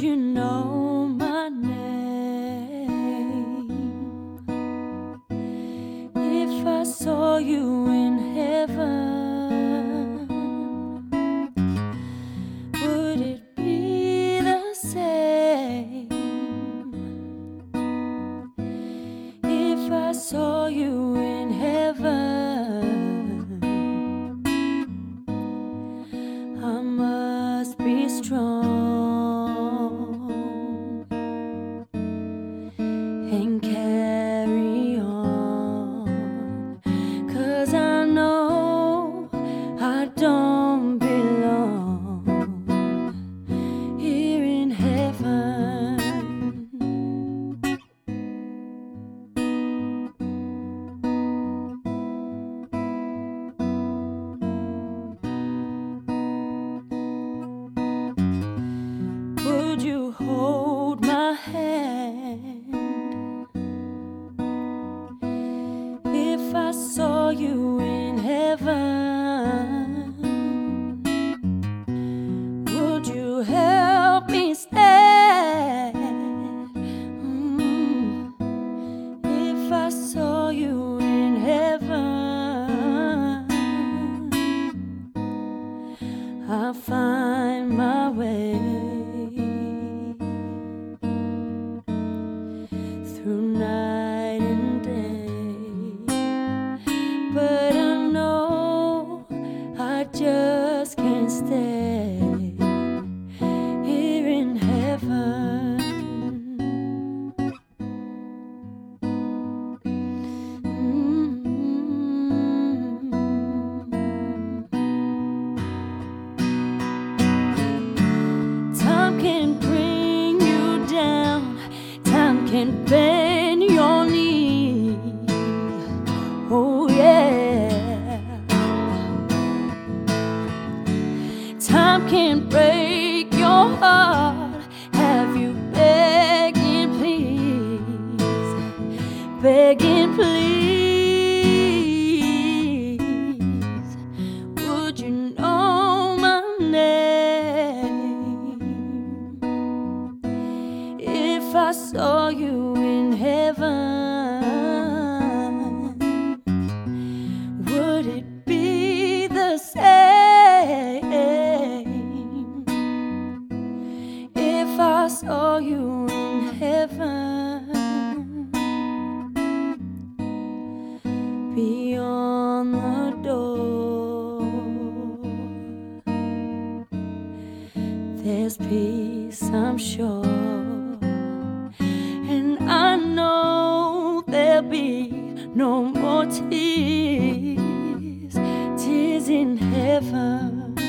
you know my name if I saw you in heaven? Would it be the same if I saw you in heaven? I must be strong and carry on, 'cause I know I don't belong here in heaven. Would you hold my hand if I saw you in heaven? Would you help me stand if I saw you in heaven? I'll find my way through night and day, but I know I just can't stay here in heaven. Time can bring you down, time can bend your knee. Oh yeah, time can break your heart, have you begging please, begging please. Would you know my name if I saw you in heaven? Would it be the same if I saw you in heaven? Beyond the door, there's peace, I'm sure, and I know there'll be no more tears, tears in heaven.